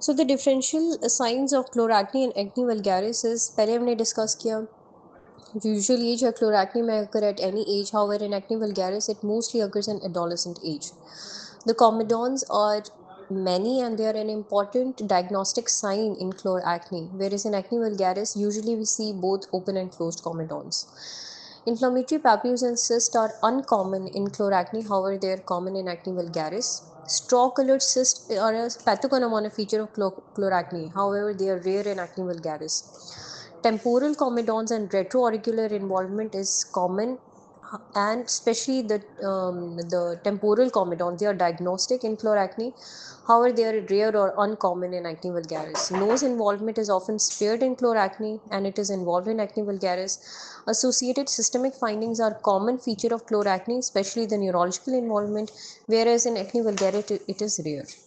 So the differential signs of chloracne and acne vulgaris is पहले हमने discuss किया usually age of chloracne may occur at any age. However, in acne vulgaris, it mostly occurs in adolescent age. The comedones are many and they are an important diagnostic sign in chloracne, whereas in acne vulgaris, usually we see both open and closed comedones. Inflammatory papules and cysts are uncommon in chloracne, however, they are common in acne vulgaris. Straw-colored cysts are a pathogonomonic feature of chloracne, however, they are rare in acne vulgaris. Temporal comedones and retroauricular involvement is common, and especially the temporal comedones, they are diagnostic in chloracne. However, they are rare or uncommon in acne vulgaris. Nose involvement is often spared in chloracne and it is involved in acne vulgaris. Associated systemic findings are common feature of chloracne, especially the neurological involvement, whereas in acne vulgaris it is rare.